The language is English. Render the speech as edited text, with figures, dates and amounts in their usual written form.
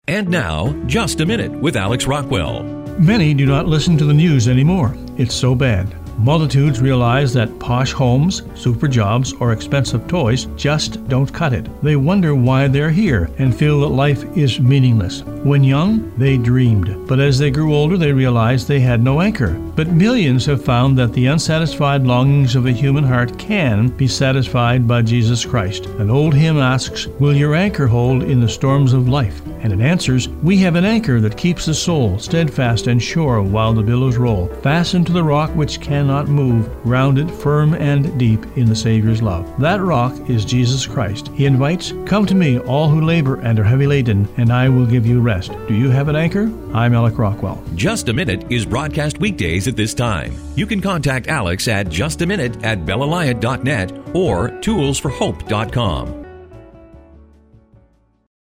And now, Just a Minute with Alex Rockwell. Many do not listen to the news anymore. It's so bad. Multitudes realize that posh homes, super jobs, or expensive toys just don't cut it. They wonder why they're here and feel that life is meaningless. When young, they dreamed, but as they grew older, they realized they had no anchor. But millions have found that the unsatisfied longings of the human heart can be satisfied by Jesus Christ. An old hymn asks, "Will your anchor hold in the storms of life?" And it answers, "We have an anchor that keeps the soul steadfast and sure while the billows roll, fastened to the rock which cannot move, grounded firm and deep in the Savior's love." That rock is Jesus Christ. He invites, "Come to me, all who labor and are heavy laden, and I will give you rest." Do you have an anchor? I'm Alex Rockwell. Just a Minute is broadcast weekdays at this time. You can contact Alex at justaminute@bellalyot.net or toolsforhope.com.